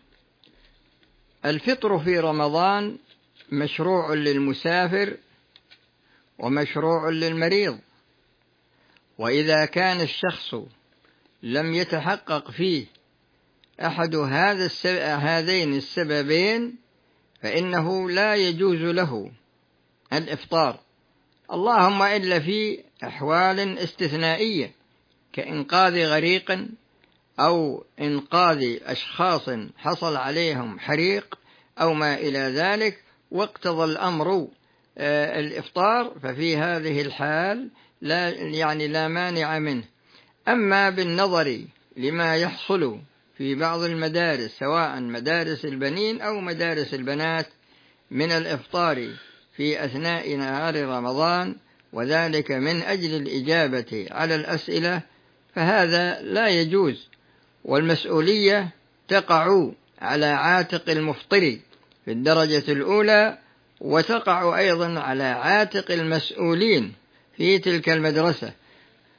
الفطر في رمضان مشروع للمسافر ومشروع للمريض، وإذا كان الشخص لم يتحقق فيه أحد هذا السبب هذين السببين فإنه لا يجوز له الإفطار، اللهم إلا في أحوال استثنائية كإنقاذ غريق أو إنقاذ أشخاص حصل عليهم حريق أو ما إلى ذلك واقتضى الأمر الإفطار، ففي هذه الحال لا يعني لا مانع منه. أما بالنظر لما يحصل في بعض المدارس سواء مدارس البنين أو مدارس البنات من الإفطار في أثناء نهار رمضان، وذلك من أجل الإجابة على الأسئلة، فهذا لا يجوز، والمسؤولية تقع على عاتق المفطر في الدرجة الأولى، وتقع أيضا على عاتق المسؤولين في تلك المدرسة،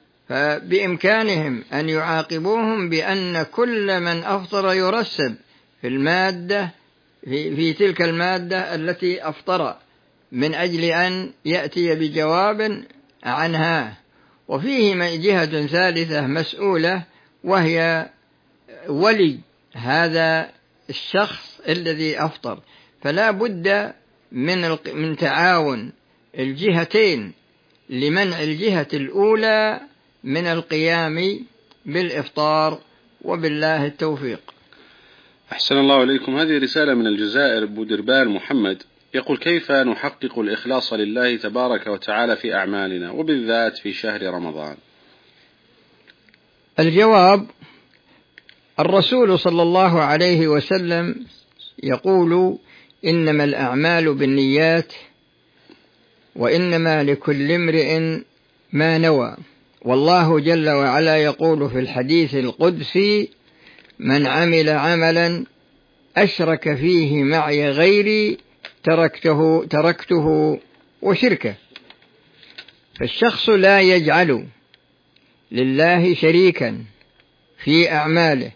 فبإمكانهم أن يعاقبوهم بأن كل من أفطر يرسب في المادة في, في تلك المادة التي أفطر من أجل أن يأتي بجواب عنها. وفيه جهة ثالثة مسؤولة وهي ولي هذا الشخص الذي أفطر، فلا بد من من تعاون الجهتين لمنع الجهة الأولى من القيام بالإفطار، وبالله التوفيق. أحسن الله إليكم. هذه رسالة من الجزائر، بودربال محمد يقول: كيف نحقق الإخلاص لله تبارك وتعالى في أعمالنا وبالذات في شهر رمضان؟ الجواب: الرسول صلى الله عليه وسلم يقول: إنما الأعمال بالنيات وإنما لكل امرئ ما نوى. والله جل وعلا يقول في الحديث القدسي: من عمل عملا أشرك فيه معي غيري تركته, تركته وشركه. فالشخص لا يجعل لله شريكا في أعماله،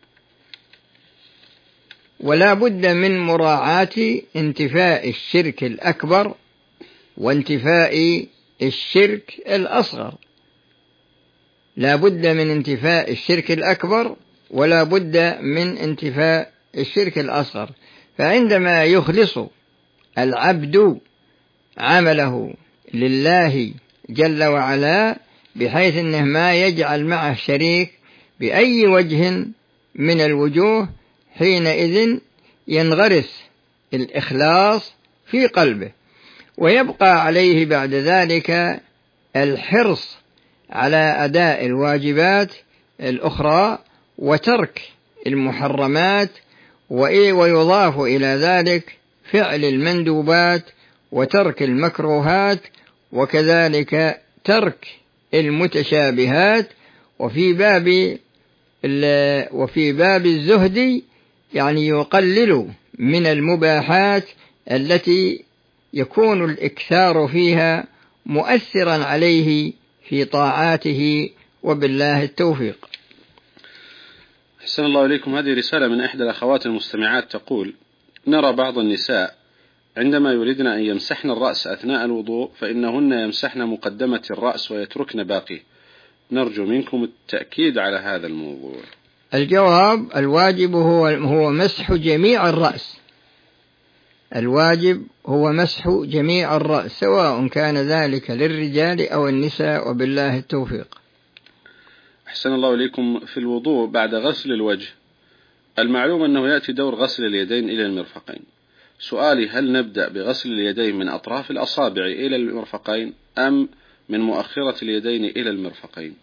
ولا بد من مراعاة انتفاء الشرك الأكبر وانتفاء الشرك الأصغر. لا بد من انتفاء الشرك الأكبر ولا بد من انتفاء الشرك الأصغر. فعندما يخلص العبد عمله لله جل وعلا بحيث أنه ما يجعل معه شريك بأي وجه من الوجوه، حينئذ ينغرس الإخلاص في قلبه، ويبقى عليه بعد ذلك الحرص على أداء الواجبات الأخرى وترك المحرمات، ويضاف إلى ذلك فعل المندوبات وترك المكروهات، وكذلك ترك المتشابهات. وفي باب وفي باب الزهد يعني يقلل من المباحات التي يكون الإكثار فيها مؤثرا عليه في طاعاته، وبالله التوفيق. أحسن الله إليكم. هذه رسالة من إحدى الأخوات المستمعات تقول: نرى بعض النساء عندما يريدن أن يمسحن الرأس أثناء الوضوء فإنهن يمسحن مقدمة الرأس ويتركن باقيه. نرجو منكم التأكيد على هذا الموضوع. الجواب: الواجب هو هو مسح جميع الرأس. الواجب هو مسح جميع الرأس سواء كان ذلك للرجال أو النساء، وبالله التوفيق. أحسن الله إليكم. في الوضوء بعد غسل الوجه، المعلوم أنه يأتي دور غسل اليدين إلى المرفقين. سؤالي: هل نبدأ بغسل اليدين من أطراف الأصابع إلى المرفقين أم من مؤخرة اليدين إلى المرفقين؟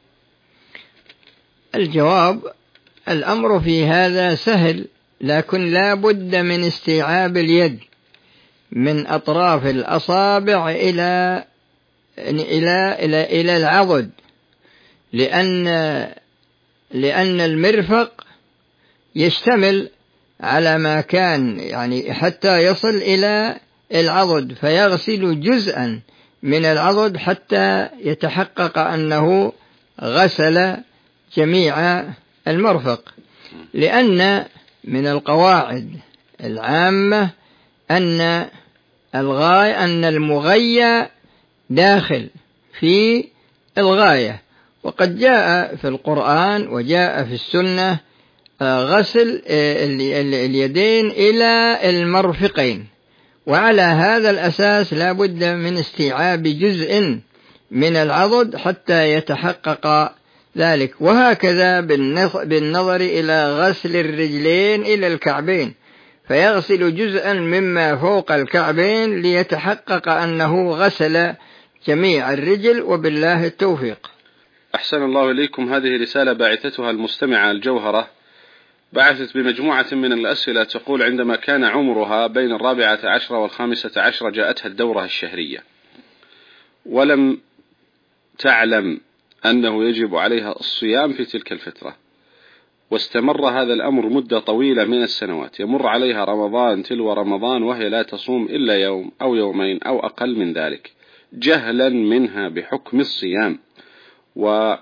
الجواب: الأمر في هذا سهل، لكن لا بد من استيعاب اليد من أطراف الأصابع إلى إلى إلى إلى العضد، لأن لأن المرفق يشتمل على ما كان يعني حتى يصل إلى العضد، فيغسل جزءا من العضد حتى يتحقق أنه غسل جميع المرفق. لأن من القواعد العامة أن الغاية أن المغية داخل في الغاية، وقد جاء في القرآن وجاء في السنة غسل اليدين إلى المرفقين، وعلى هذا الأساس لا بد من استيعاب جزء من العضد حتى يتحقق ذلك. وهكذا بالنظر إلى غسل الرجلين إلى الكعبين، فيغسل جزءا مما فوق الكعبين ليتحقق أنه غسل جميع الرجل، وبالله التوفيق. أحسن الله إليكم. هذه رسالة باعثتها المستمعة الجوهرة، بعثت بمجموعة من الأسئلة تقول: عندما كان عمرها بين الرابعة عشرة والخامسة عشرة جاءتها الدورة الشهرية، ولم تعلم أنه يجب عليها الصيام في تلك الفترة، واستمر هذا الأمر مدة طويلة من السنوات، يمر عليها رمضان تلو رمضان وهي لا تصوم إلا يوم أو يومين أو أقل من ذلك، جهلا منها بحكم الصيام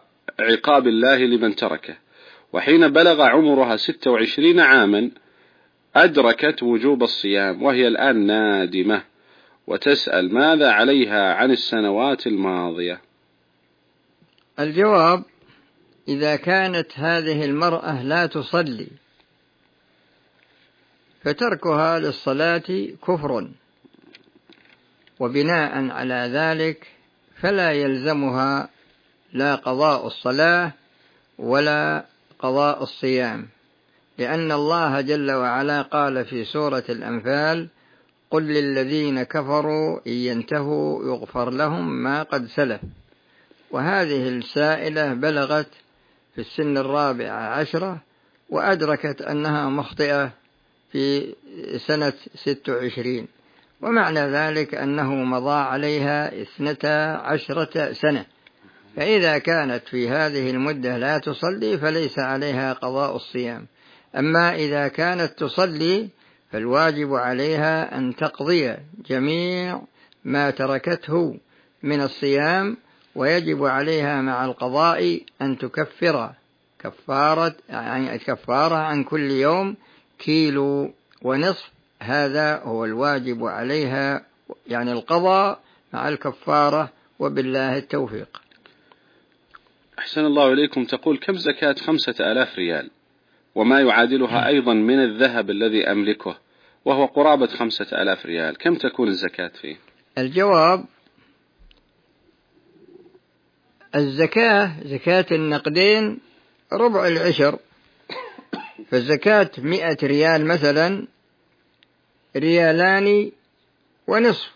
وعقاب الله لمن تركه. وحين بلغ عمرها ستة وعشرين عاما أدركت وجوب الصيام وهي الآن نادمة وتسأل ماذا عليها عن السنوات الماضية؟ الجواب: إذا كانت هذه المرأة لا تصلي فتركها للصلاة كفر، وبناء على ذلك فلا يلزمها لا قضاء الصلاة ولا قضاء الصيام، لأن الله جل وعلا قال في سورة الأنفال: قل للذين كفروا إن ينتهوا يغفر لهم ما قد سلف. وهذه السائلة بلغت في السن الرابعة عشرة وأدركت أنها مخطئة في سنة ست وعشرين، ومعنى ذلك أنه مضى عليها اثنتا عشرة سنة، فإذا كانت في هذه المدة لا تصلي فليس عليها قضاء الصيام. أما إذا كانت تصلي فالواجب عليها أن تقضي جميع ما تركته من الصيام، ويجب عليها مع القضاء أن تكفر كفارة يعني كفارة عن كل يوم كيلو ونصف، هذا هو الواجب عليها، يعني القضاء مع الكفارة، وبالله التوفيق. أحسن الله إليكم. تقول: كم زكاة خمسة آلاف ريال وما يعادلها أيضا من الذهب الذي أملكه وهو قرابة خمسة آلاف ريال، كم تكون الزكاة فيه؟ الجواب: الزكاة زكاة النقدين ربع العشر، فالزكاة مئة ريال مثلا ريالان ونصف،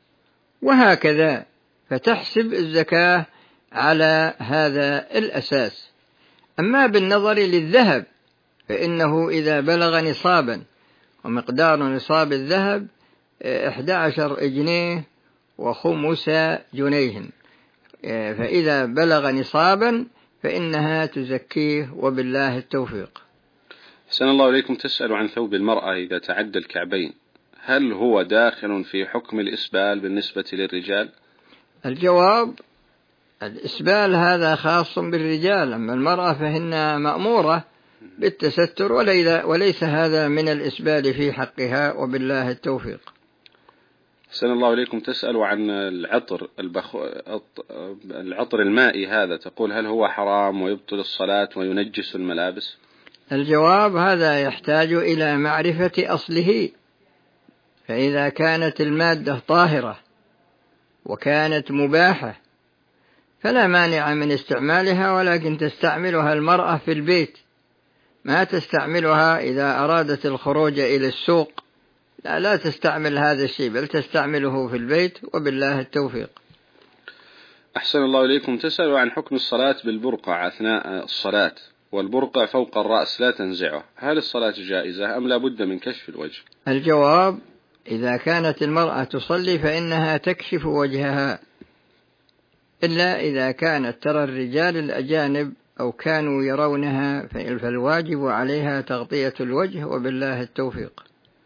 وهكذا، فتحسب الزكاة على هذا الأساس. أما بالنظر للذهب فإنه إذا بلغ نصابا، ومقدار نصاب الذهب إحدى عشر جنيه وخمس جنيه، فإذا بلغ نصابا فإنها تزكيه، وبالله التوفيق. أحسن الله إليكم. تسأل عن ثوب المرأة إذا تعدى الكعبين، هل هو داخل في حكم الإسبال بالنسبة للرجال؟ الجواب: الإسبال هذا خاص بالرجال، أما المرأة فإنها مأمورة بالتستر، وليس هذا من الإسبال في حقها، وبالله التوفيق. أحسن الله إليكم. تسأل عن العطر البخ... العطر المائي هذا، تقول: هل هو حرام ويبطل الصلاة وينجس الملابس؟ الجواب: هذا يحتاج إلى معرفة أصله، فإذا كانت المادة طاهرة وكانت مباحة فلا مانع من استعمالها، ولكن تستعملها المرأة في البيت، ما تستعملها إذا أرادت الخروج إلى السوق، لا, لا تستعمل هذا الشيء، بل تستعمله في البيت، وبالله التوفيق. أحسن الله إليكم. تسأل عن حكم الصلاة بالبرقع أثناء الصلاة، والبرقع فوق الرأس لا تنزعه، هل الصلاة جائزة أم لا بد من كشف الوجه؟ الجواب: إذا كانت المرأة تصلي فإنها تكشف وجهها، إلا إذا كانت ترى الرجال الأجانب أو كانوا يرونها فالواجب عليها تغطية الوجه، وبالله التوفيق.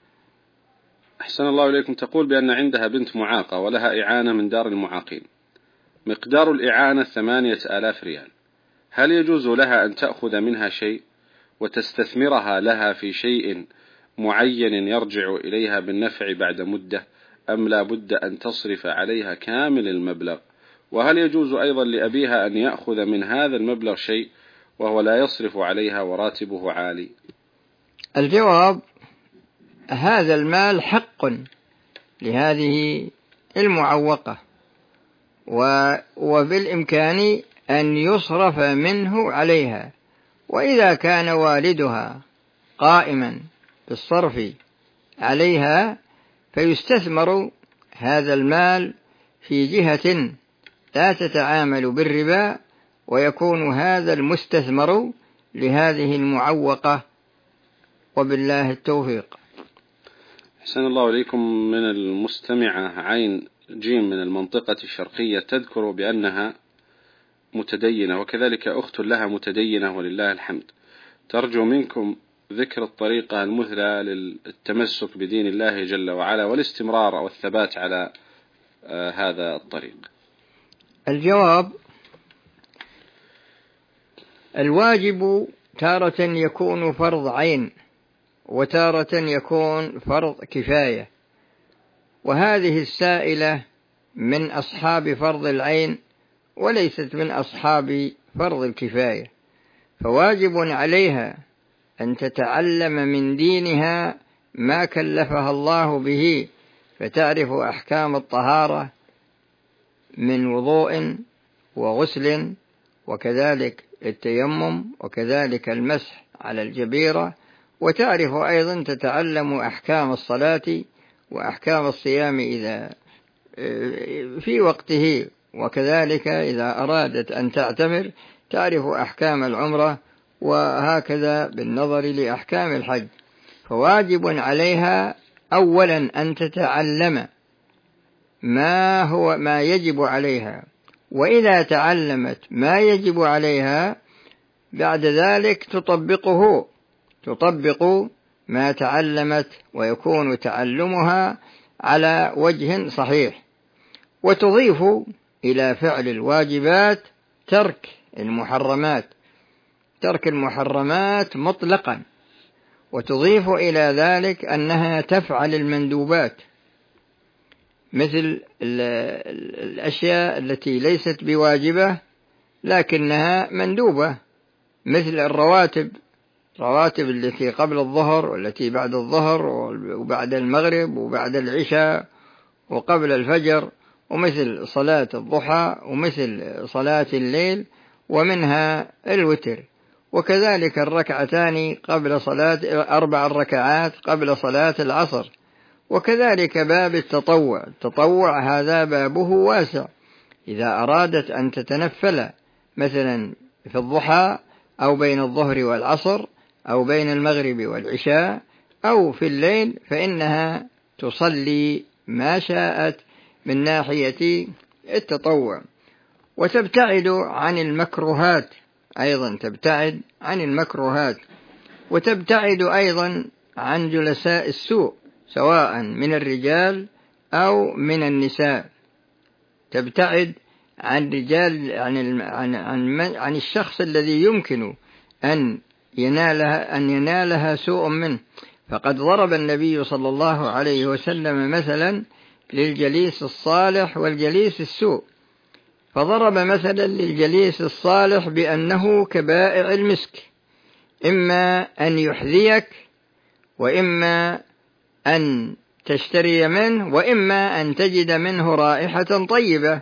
أحسن الله إليكم. تقول بأن عندها بنت معاقة ولها إعانة من دار المعاقين، مقدار الإعانة ثمانية آلاف ريال، هل يجوز لها أن تأخذ منها شيء وتستثمرها لها في شيء معين يرجع إليها بالنفع بعد مدة، أم لا بد أن تصرف عليها كامل المبلغ؟ وهل يجوز أيضا لأبيها أن يأخذ من هذا المبلغ شيء وهو لا يصرف عليها وراتبه عالي؟ الجواب: هذا المال حق لهذه المعوقة، وبالإمكان أن يصرف منه عليها، وإذا كان والدها قائما بالصرف عليها فيستثمر هذا المال في جهة لا تتعامل بالربا، ويكون هذا المستثمر لهذه المعوقة، وبالله التوفيق. أحسن الله إليكم. من المستمعة عين جيم من المنطقة الشرقية تذكر بأنها متدينة، وكذلك أخت لها متدينة ولله الحمد، ترجو منكم ذكر الطريقة المثلى للتمسك بدين الله جل وعلا والاستمرار والثبات على آه هذا الطريق. الجواب: الواجب تارة يكون فرض عين، وتارة يكون فرض كفاية. وهذه السائلة من أصحاب فرض العين وليست من أصحاب فرض الكفاية، فواجب عليها أن تتعلم من دينها ما كلفها الله به، فتعرف أحكام الطهارة من وضوء وغسل، وكذلك التيمم، وكذلك المسح على الجبيرة، وتعرف أيضا تتعلم أحكام الصلاة وأحكام الصيام إذا في وقته، وكذلك إذا أرادت أن تعتمر تعرف أحكام العمرة، وهكذا بالنظر لأحكام الحج. فواجب عليها أولا أن تتعلم ما هو ما يجب عليها، وإذا تعلمت ما يجب عليها بعد ذلك تطبقه تطبق ما تعلمت، ويكون تعلمها على وجه صحيح. وتضيف إلى فعل الواجبات ترك المحرمات ترك المحرمات مطلقا، وتضيف إلى ذلك أنها تفعل المندوبات مثل الأشياء التي ليست بواجبة لكنها مندوبة، مثل الرواتب الرواتب التي قبل الظهر والتي بعد الظهر وبعد المغرب وبعد العشاء وقبل الفجر، ومثل صلاة الضحى، ومثل صلاة الليل، ومنها الوتر، وكذلك الركعتان قبل صلاة أربع ركعات قبل صلاة العصر، وكذلك باب التطوع التطوع هذا بابه واسع. إذا أرادت أن تتنفل مثلا في الضحى أو بين الظهر والعصر أو بين المغرب والعشاء أو في الليل فإنها تصلي ما شاءت من ناحية التطوع. وتبتعد عن المكروهات أيضا تبتعد عن المكروهات وتبتعد أيضا عن جلساء السوء سواء من الرجال أو من النساء. تبتعد عن رجال عن عن عن, عن الشخص الذي يمكن أن ينالها أن ينالها سوء منه. فقد ضرب النبي صلى الله عليه وسلم مثلا للجليس الصالح والجليس السوء، فضرب مثلا للجليس الصالح بأنه كبائع المسك، إما أن يحذيك وإما أن تشتري منه وإما أن تجد منه رائحة طيبة.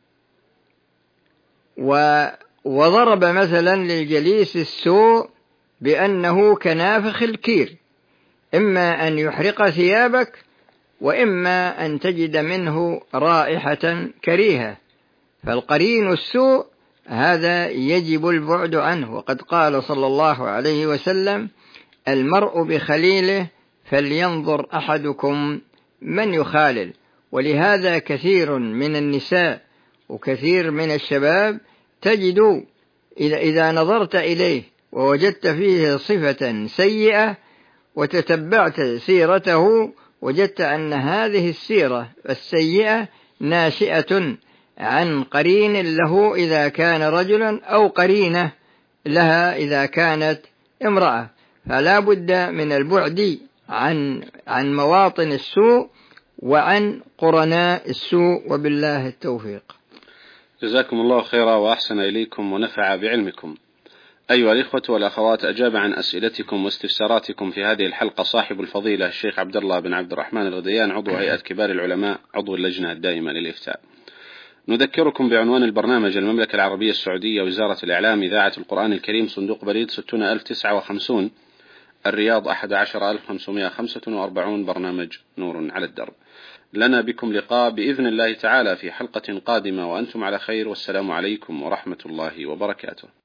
وضرب مثلا للجليس السوء بأنه كنافخ الكير، إما أن يحرق ثيابك وإما أن تجد منه رائحة كريهة. فالقرين السوء هذا يجب البعد عنه، وقد قال صلى الله عليه وسلم: المرء بخليله فلينظر أحدكم من يخالل. ولهذا كثير من النساء وكثير من الشباب تجد إذا, إذا نظرت إليه ووجدت فيه صفة سيئة وتتبعت سيرته وجدت أن هذه السيرة السيئة ناشئة عن قرين له إذا كان رجلا أو قرينة لها إذا كانت امرأة. فلا بد من البعد عن عن مواطن السوء وعن قرناء السوء، وبالله التوفيق. جزاكم الله خيرا وأحسن إليكم ونفع بعلمكم. أيها الإخوة والأخوات، أجاب عن أسئلتكم واستفساراتكم في هذه الحلقة صاحب الفضيلة الشيخ عبد الله بن عبد الرحمن الغديان، عضو هيئة كبار العلماء، عضو اللجنة الدائمة للإفتاء. نذكركم بعنوان البرنامج: المملكة العربية السعودية، وزارة الإعلام، إذاعة القرآن الكريم، صندوق بريد ستون ألف وتسعة وخمسين، الرياض أحد عشر ألف وخمسمائة وخمسة وأربعين، برنامج نور على الدرب. لنا بكم لقاء بإذن الله تعالى في حلقة قادمة، وأنتم على خير، والسلام عليكم ورحمة الله وبركاته.